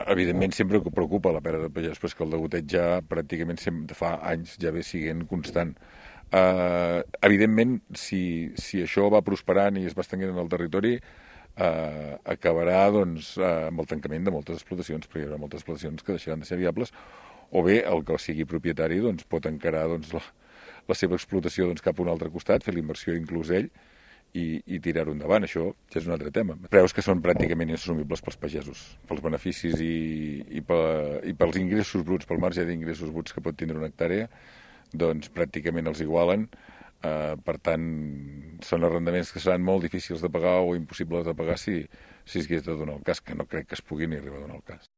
Evidentment sempre preocupa la pèrdua de pagès, però és que el degoteig ja pràcticament fa anys ja ve siguent constant. Evidentment, si això va prosperant i es va estenent en el territori, acabarà doncs, amb el tancament de moltes explotacions, perquè hi haurà moltes explotacions que deixaran de ser viables, o bé el que sigui propietari doncs, pot encarar doncs, la seva explotació doncs, cap a un altre costat, fer l'inversió inclús ell, i tirar-ho endavant. Això ja és un altre tema. Preus que són pràcticament inassumibles pels pagesos, pels beneficis i pels ingressos bruts, pel marge d'ingressos bruts que pot tindre una hectàrea, doncs pràcticament els igualen. Per tant, són arrendaments que seran molt difícils de pagar o impossibles de pagar si es hagués de donar el cas, que no crec que es pugui ni arribar a donar el cas.